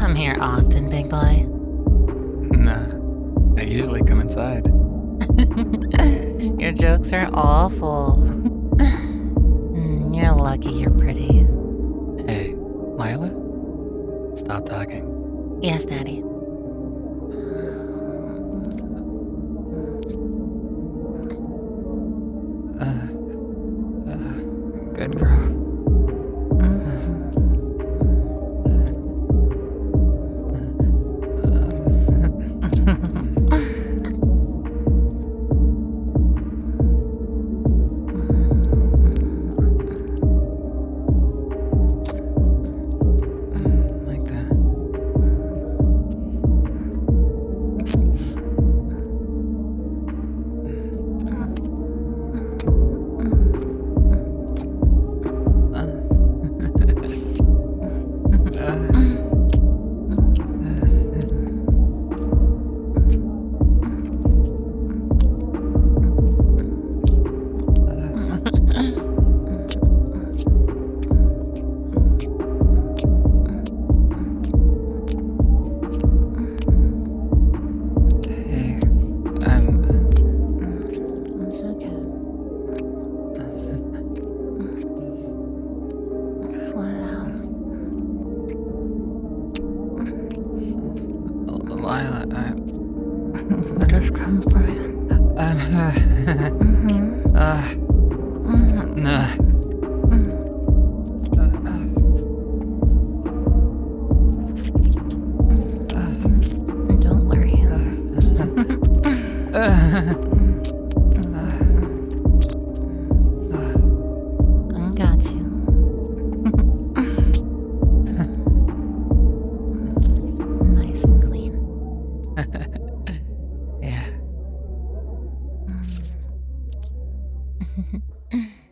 come here often, big boy? Nah, I usually come inside. Your jokes are awful. You're lucky you're pretty. Hey, Lila? Stop talking. Yes, Daddy. Good girl. Like that. Hey, It's okay. Just let it out. Lila, Just come for it. nah. Don't worry. I got you. Nice and clean. Yeah.